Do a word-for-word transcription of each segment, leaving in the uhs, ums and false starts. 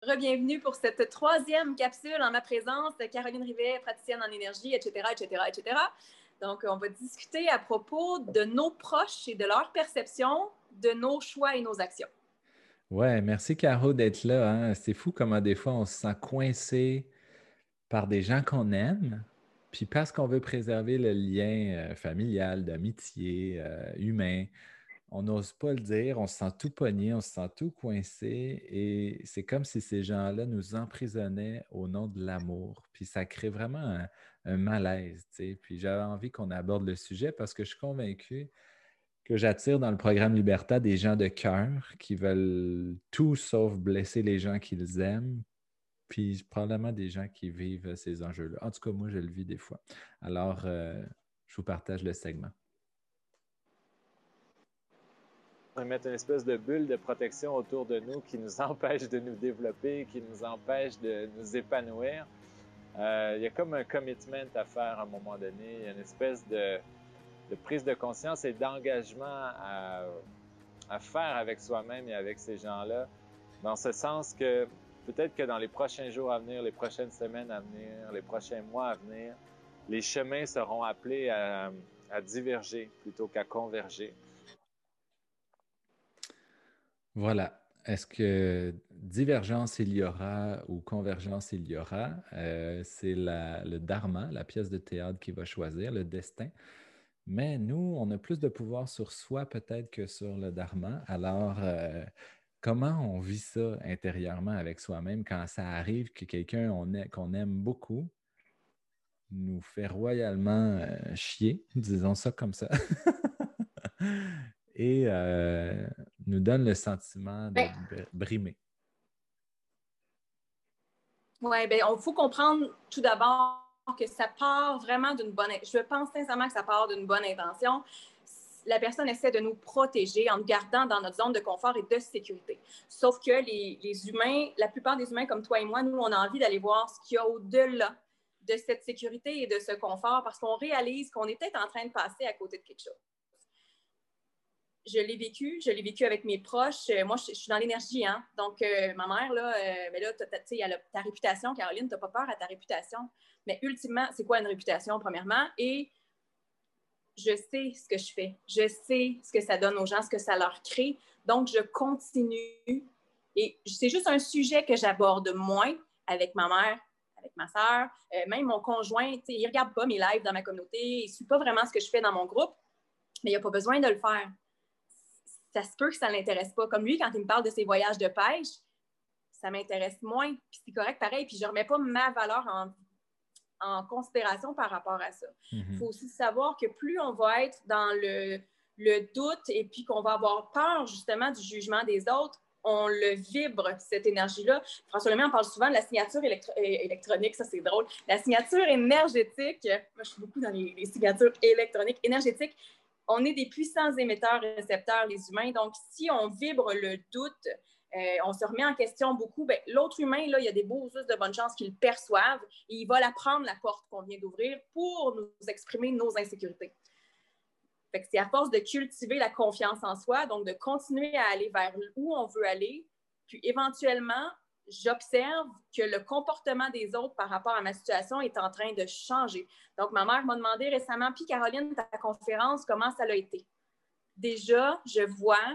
Re-bienvenue pour cette troisième capsule en ma présence. Caroline Rivet, praticienne en énergie, et cetera, et cetera, et cetera. Donc, on va discuter à propos de nos proches et de leur perception de nos choix et nos actions. Ouais, merci Caro d'être là, hein. C'est fou comment des fois on se sent coincé par des gens qu'on aime, puis parce qu'on veut préserver le lien euh, familial, d'amitié, euh, humain, on n'ose pas le dire, on se sent tout pogné, on se sent tout coincé, et c'est comme si ces gens-là nous emprisonnaient au nom de l'amour. Puis ça crée vraiment un, un malaise, tu sais. Puis j'avais envie qu'on aborde le sujet parce que je suis convaincu que j'attire dans le programme Liberta des gens de cœur qui veulent tout sauf blesser les gens qu'ils aiment, puis probablement des gens qui vivent ces enjeux-là. En tout cas, moi, je le vis des fois. Alors, euh, je vous partage le segment. On va mettre une espèce de bulle de protection autour de nous qui nous empêche de nous développer, qui nous empêche de nous épanouir. Euh, il y a comme un commitment à faire à un moment donné, il y a une espèce de, de prise de conscience et d'engagement à, à faire avec soi-même et avec ces gens-là, dans ce sens que peut-être que dans les prochains jours à venir, les prochaines semaines à venir, les prochains mois à venir, les chemins seront appelés à, à diverger plutôt qu'à converger. Voilà. Est-ce que divergence il y aura ou convergence il y aura? Euh, c'est la- le dharma, la pièce de théâtre qui va choisir, le destin. Mais nous, on a plus de pouvoir sur soi peut-être que sur le dharma. Alors, euh, comment on vit ça intérieurement avec soi-même quand ça arrive que quelqu'un on a- qu'on aime beaucoup nous fait royalement euh, chier, disons ça comme ça, et euh, nous donne le sentiment Ben, d'être br- brimé. ouais, ben, il faut comprendre tout d'abord que ça part vraiment d'une bonne... Je pense sincèrement que ça part d'une bonne intention. La personne essaie de nous protéger en nous gardant dans notre zone de confort et de sécurité. Sauf que les, les humains, la plupart des humains comme toi et moi, nous, on a envie d'aller voir ce qu'il y a au-delà de cette sécurité et de ce confort parce qu'on réalise qu'on est peut-être en train de passer à côté de quelque chose. Je l'ai vécu, je l'ai vécu avec mes proches. Euh, moi, je, je suis dans l'énergie, hein. Donc, euh, ma mère, là, euh, ben là, tu sais, elle a ta réputation, Caroline, tu n'as pas peur à ta réputation. Mais ultimement, c'est quoi une réputation, premièrement? Et je sais ce que je fais. Je sais ce que ça donne aux gens, ce que ça leur crée. Donc, je continue. Et c'est juste un sujet que j'aborde moins avec ma mère, avec ma sœur, euh, même mon conjoint. Il ne regarde pas mes lives dans ma communauté. Il ne suit pas vraiment ce que je fais dans mon groupe. Mais il n'y a pas besoin de le faire. Ça se peut que ça ne l'intéresse pas. Comme lui, quand il me parle de ses voyages de pêche, ça m'intéresse moins. Puis c'est correct pareil. Puis je ne remets pas ma valeur en, en considération par rapport à ça. Il Mm-hmm. faut aussi savoir que plus on va être dans le, le doute et puis qu'on va avoir peur justement du jugement des autres, on le vibre, cette énergie-là. François Lemay en parle souvent de la signature électro- électronique, ça c'est drôle. La signature énergétique, moi je suis beaucoup dans les, les signatures électroniques, énergétiques, on est des puissants émetteurs et récepteurs, les humains. Donc, si on vibre le doute, euh, on se remet en question beaucoup, ben, l'autre humain, là, il y a des beaux us de bonne chance qu'il le perçoive et il va la prendre, la porte qu'on vient d'ouvrir, pour nous exprimer nos insécurités. Fait que c'est à force de cultiver la confiance en soi, donc de continuer à aller vers où on veut aller, puis éventuellement, j'observe que le comportement des autres par rapport à ma situation est en train de changer. Donc, ma mère m'a demandé récemment, puis Caroline, ta conférence, comment ça l'a été? Déjà, je vois,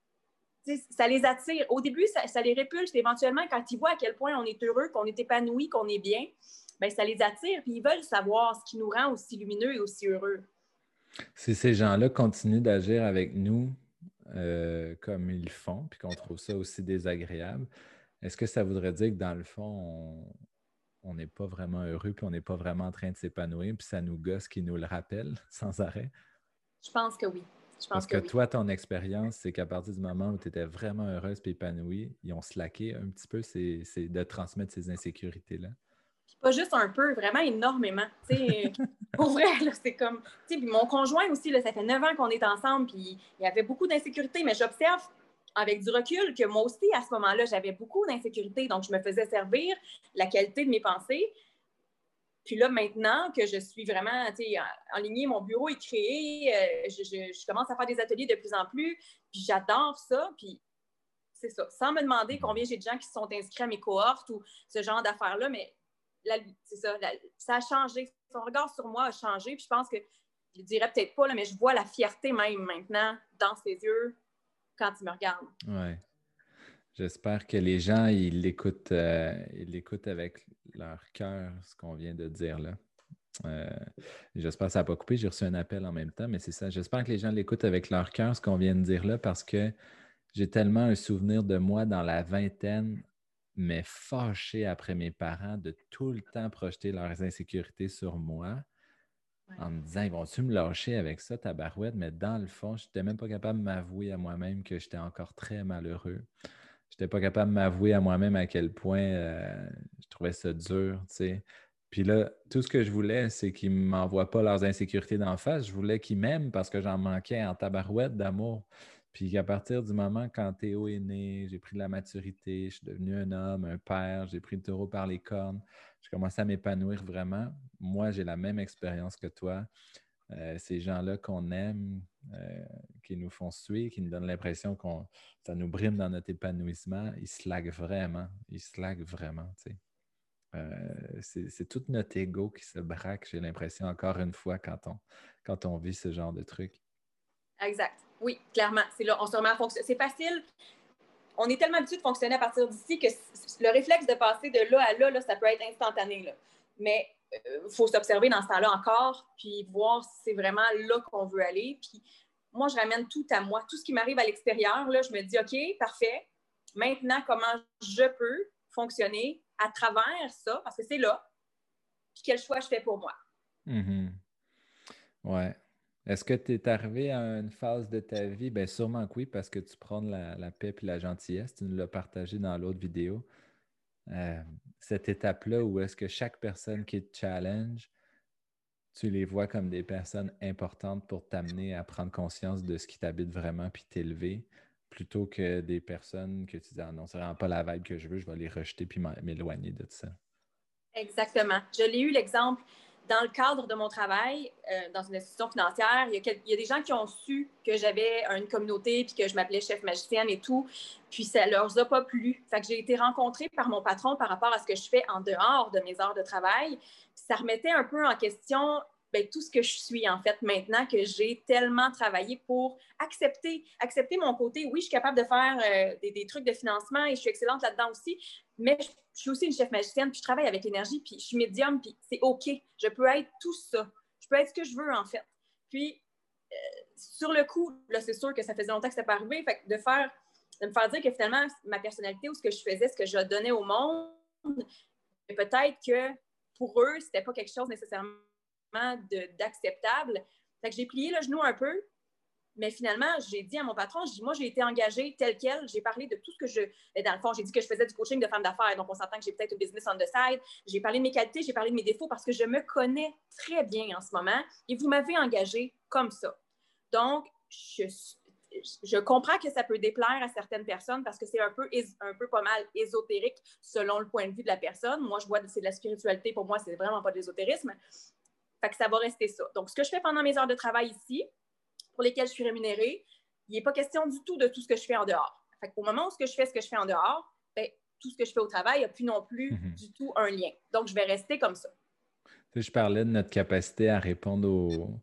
ça les attire. Au début, ça, ça les répulse. Éventuellement, quand ils voient à quel point on est heureux, qu'on est épanoui, qu'on est bien, bien, ça les attire, puis ils veulent savoir ce qui nous rend aussi lumineux et aussi heureux. Si ces gens-là continuent d'agir avec nous euh, comme ils font, puis qu'on trouve ça aussi désagréable, est-ce que ça voudrait dire que dans le fond, on n'est pas vraiment heureux, puis on n'est pas vraiment en train de s'épanouir, puis ça nous gosse qui nous le rappelle sans arrêt? Je pense que oui. Je pense Parce que, que oui. toi, ton expérience, c'est qu'à partir du moment où tu étais vraiment heureuse et épanouie, ils ont slacké un petit peu, c'est de transmettre ces insécurités-là. Puis pas juste un peu, vraiment énormément. Pour vrai, c'est comme... Puis mon conjoint aussi, là, ça fait neuf ans qu'on est ensemble, puis il y avait beaucoup d'insécurité, mais j'observe avec du recul que moi aussi, à ce moment-là, j'avais beaucoup d'insécurité. Donc, je me faisais servir la qualité de mes pensées. Puis là, maintenant que je suis vraiment enlignée, mon bureau est créé, euh, je, je, je commence à faire des ateliers de plus en plus, puis j'adore ça. Puis c'est ça. Sans me demander Mm. combien j'ai de gens qui se sont inscrits à mes cohortes ou ce genre d'affaires-là, mais la, c'est ça, la, ça a changé. Son regard sur moi a changé. Puis je pense que, je le dirais peut-être pas, là, mais je vois la fierté même maintenant dans ses yeux quand il me regarde. Ouais. J'espère que les gens, ils l'écoutent, euh, ils l'écoutent avec leur cœur, ce qu'on vient de dire là. Euh, j'espère que ça n'a pas coupé. J'ai reçu un appel en même temps, mais c'est ça. J'espère que les gens l'écoutent avec leur cœur, ce qu'on vient de dire là, parce que j'ai tellement un souvenir de moi dans la vingtaine, mais fâché après mes parents de tout le temps projeter leurs insécurités sur moi Ouais. en me disant, ils vont-tu me lâcher avec ça, tabarouette? Mais dans le fond, je n'étais même pas capable de m'avouer à moi-même que j'étais encore très malheureux. Je n'étais pas capable de m'avouer à moi-même à quel point euh, je trouvais ça dur, tu sais. Puis là, tout ce que je voulais, c'est qu'ils ne m'envoient pas leurs insécurités d'en face. Je voulais qu'ils m'aiment parce que j'en manquais en tabarouette d'amour. Puis qu'à partir du moment quand Théo est né, j'ai pris de la maturité, je suis devenu un homme, un père, j'ai pris le taureau par les cornes, j'ai commencé à m'épanouir vraiment. Moi, j'ai la même expérience que toi. Euh, ces gens-là qu'on aime, euh, qui nous font suer, qui nous donnent l'impression que ça nous brime dans notre épanouissement, ils se laguent vraiment. Ils se laguent vraiment, tu sais. Euh, c'est, c'est tout notre ego qui se braque, j'ai l'impression, encore une fois, quand on, quand on vit ce genre de truc. Exact. Oui, clairement. C'est là, on se remet à fonctionner. C'est facile. On est tellement habitué de fonctionner à partir d'ici que le réflexe de passer de là à là, là ça peut être instantané. Là. Mais il euh, faut s'observer dans ce temps-là encore, puis voir si c'est vraiment là qu'on veut aller. Puis moi, je ramène tout à moi. Tout ce qui m'arrive à l'extérieur, là, je me dis, OK, parfait. Maintenant, comment je peux fonctionner à travers ça, parce que c'est là, puis quel choix je fais pour moi. Mm-hmm. Ouais. Est-ce que tu es arrivé à une phase de ta vie? Bien, sûrement que oui, parce que tu prônes la, la paix et la gentillesse. Tu nous l'as partagé dans l'autre vidéo. Euh, cette étape-là où est-ce que chaque personne qui te challenge, tu les vois comme des personnes importantes pour t'amener à prendre conscience de ce qui t'habite vraiment puis t'élever, plutôt que des personnes que tu dis ah non, c'est vraiment pas la vibe que je veux, je vais les rejeter puis m'éloigner de ça. Exactement. Je l'ai eu l'exemple dans le cadre de mon travail euh, dans une institution financière. Il y, a quel... il y a des gens qui ont su que j'avais une communauté puis que je m'appelais chef magicienne et tout. Puis ça leur a pas plu. Fait que j'ai été rencontrée par mon patron par rapport à ce que je fais en dehors de mes heures de travail. Puis ça remettait un peu en question bien, tout ce que je suis en fait maintenant que j'ai tellement travaillé pour accepter, accepter mon côté. Oui, je suis capable de faire euh, des, des trucs de financement et je suis excellente là-dedans aussi, mais je, je suis aussi une chef magicienne, puis je travaille avec l'énergie, puis je suis médium, puis c'est OK. Je peux être tout ça. Je peux être ce que je veux, en fait. Puis, euh, sur le coup, là, c'est sûr que ça faisait longtemps que ça n'était pas arrivé, fait que de, faire, de me faire dire que finalement, ma personnalité ou ce que je faisais, ce que je donnais au monde, peut-être que pour eux, c'était pas quelque chose nécessairement de, d'acceptable. Fait que j'ai plié le genou un peu, mais finalement, j'ai dit à mon patron, j'ai dit, moi, j'ai été engagée telle quelle. J'ai parlé de tout ce que je... Dans le fond, j'ai dit que je faisais du coaching de femmes d'affaires. Donc, on s'entend que j'ai peut-être un business on the side. J'ai parlé de mes qualités, j'ai parlé de mes défauts parce que je me connais très bien en ce moment et vous m'avez engagée comme ça. Donc, je, je comprends que ça peut déplaire à certaines personnes parce que c'est un peu, un peu pas mal ésotérique selon le point de vue de la personne. Moi, je vois que c'est de la spiritualité. Pour moi, c'est vraiment pas de l'ésotérisme. Fait que ça va rester ça. Donc, ce que je fais pendant mes heures de travail ici, pour lesquels je suis rémunérée, il n'est pas question du tout de tout ce que je fais en dehors. Fait Au moment où ce que je fais ce que je fais en dehors, ben, tout ce que je fais au travail n'a plus non plus mm-hmm. du tout un lien. Donc, je vais rester comme ça. Tu sais, je parlais de notre capacité à répondre aux...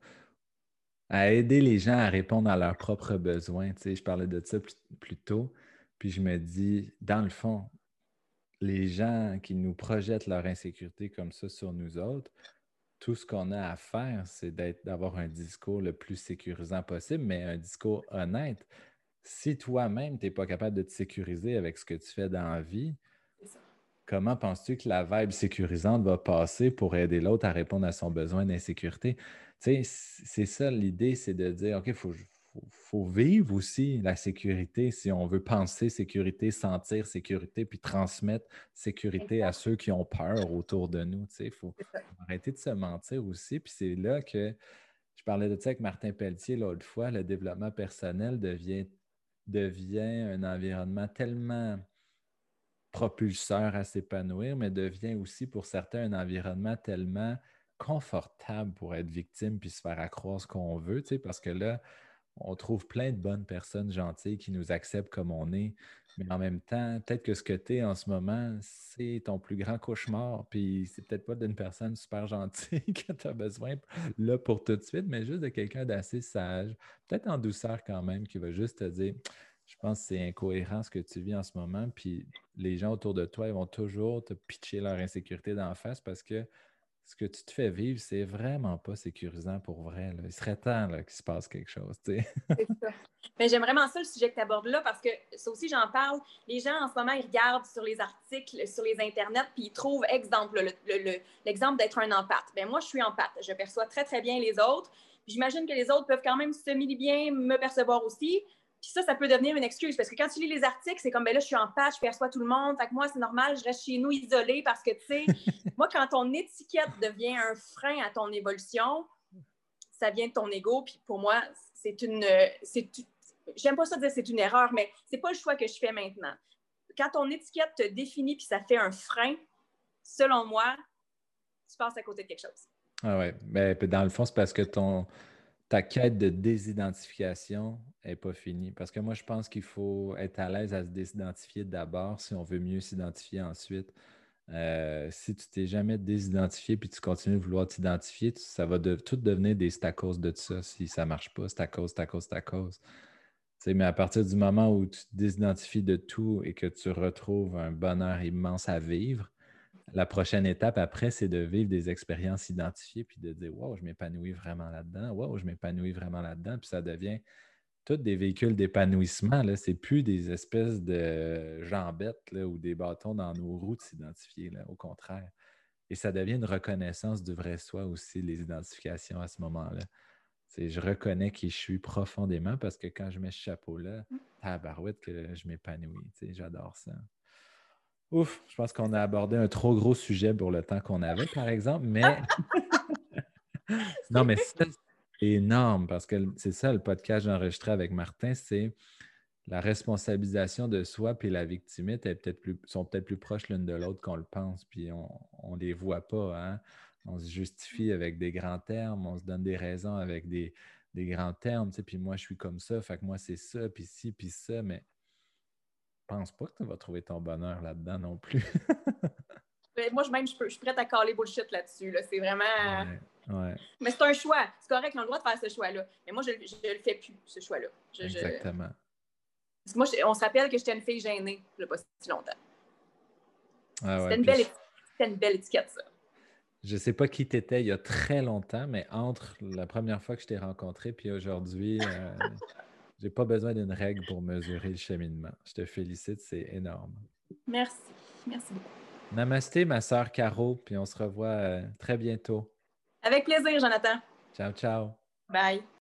à aider les gens à répondre à leurs propres besoins. Tu sais, je parlais de ça plus, plus tôt. Puis je me dis, dans le fond, les gens qui nous projettent leur insécurité comme ça sur nous autres, tout ce qu'on a à faire, c'est d'être, d'avoir un discours le plus sécurisant possible, mais un discours honnête. Si toi-même, tu n'es pas capable de te sécuriser avec ce que tu fais dans la vie, comment penses-tu que la vibe sécurisante va passer pour aider l'autre à répondre à son besoin d'insécurité? Tu sais, c'est ça l'idée, c'est de dire, OK, il faut, faut, faut vivre aussi la sécurité si on veut penser sécurité, sentir sécurité, puis transmettre sécurité à ceux qui ont peur autour de nous. Tu sais, il faut arrêter de se mentir aussi. Puis c'est là que je parlais de ça avec Martin Pelletier l'autre fois, le développement personnel devient, devient un environnement tellement propulseur à s'épanouir, mais devient aussi pour certains un environnement tellement confortable pour être victime puis se faire accroire ce qu'on veut, tu sais, parce que là, on trouve plein de bonnes personnes gentilles qui nous acceptent comme on est. Mais en même temps, peut-être que ce que tu es en ce moment, c'est ton plus grand cauchemar. Puis c'est peut-être pas d'une personne super gentille que tu as besoin là pour tout de suite, mais juste de quelqu'un d'assez sage, peut-être en douceur quand même, qui va juste te dire, je pense que c'est incohérent ce que tu vis en ce moment. Puis les gens autour de toi, ils vont toujours te pitcher leur insécurité d'en face parce que ce que tu te fais vivre, c'est vraiment pas sécurisant pour vrai, là. Il serait temps là, qu'il se passe quelque chose, tu sais. C'est ça. Mais j'aime vraiment ça, le sujet que tu abordes là, parce que ça aussi, j'en parle. Les gens, en ce moment, ils regardent sur les articles, sur les internets, puis ils trouvent, exemple, le- le- le- l'exemple d'être un empathe. Bien, moi, je suis empathe. Je perçois très, très bien les autres. Puis j'imagine que les autres peuvent quand même semi-bien me percevoir aussi. Puis ça, ça peut devenir une excuse, parce que quand tu lis les articles, c'est comme, ben là, je suis empathe, je perçois tout le monde. Fait que moi, c'est normal, je reste chez nous isolée, parce que, tu sais, moi, quand ton étiquette devient un frein à ton évolution, ça vient de ton ego. Puis pour moi, c'est une... c'est, j'aime pas ça dire c'est une erreur, mais c'est pas le choix que je fais maintenant. Quand ton étiquette te définit puis ça fait un frein, selon moi, tu passes à côté de quelque chose. Ah ouais. Ben, puis dans le fond, c'est parce que ton, ta quête de désidentification n'est pas finie. Parce que moi, je pense qu'il faut être à l'aise à se désidentifier d'abord si on veut mieux s'identifier ensuite. Euh, si tu t'es jamais désidentifié puis tu continues de vouloir t'identifier, tu- ça va de- tout devenir des c'est à cause de ça. Si ça ne marche pas, c'est à cause, c'est à cause, c'est à cause. Tu sais, mais à partir du moment où tu te désidentifies de tout et que tu retrouves un bonheur immense à vivre, la prochaine étape après, c'est de vivre des expériences identifiées puis de dire wow, je m'épanouis vraiment là-dedans, wow, je m'épanouis vraiment là-dedans. Puis ça devient tous des véhicules d'épanouissement. Là. C'est plus des espèces de jambettes là, ou des bâtons dans nos roues de s'identifier, là, au contraire. Et ça devient une reconnaissance du vrai soi aussi, les identifications à ce moment-là. C'est, je reconnais qui je suis profondément parce que quand je mets ce chapeau-là, tabarouette que je m'épanouis. Tu sais, j'adore ça. Ouf, je pense qu'on a abordé un trop gros sujet pour le temps qu'on avait, par exemple, mais non, mais ça, c'est énorme parce que c'est ça le podcast que j'ai enregistré avec Martin, c'est la responsabilisation de soi puis la victimite est peut-être plus, sont peut-être plus proches l'une de l'autre qu'on le pense, puis on ne les voit pas, hein? On se justifie avec des grands termes, on se donne des raisons avec des, des grands termes, tu sais, puis moi, je suis comme ça, fait que moi, c'est ça, puis ci, puis ça, mais je pense pas que tu vas trouver ton bonheur là-dedans non plus. Moi, je, même, je, peux, je suis prête à caler bullshit là-dessus. Là. C'est vraiment... Ouais, ouais. Mais c'est un choix. C'est correct, on a le droit de faire ce choix-là. Mais moi, je ne le fais plus, ce choix-là. Je, Exactement. Je... Moi, je... on se rappelle que j'étais une fille gênée il n'y a pas si longtemps. Ah C'était, ouais, une belle... je... C'était une belle étiquette, ça. Je ne sais pas qui tu étais il y a très longtemps, mais entre la première fois que je t'ai rencontré puis aujourd'hui, euh, j'ai pas besoin d'une règle pour mesurer le cheminement. Je te félicite, c'est énorme. Merci. Merci beaucoup. Namasté, ma sœur Caro, puis on se revoit euh, très bientôt. Avec plaisir, Jonathan. Ciao, ciao. Bye.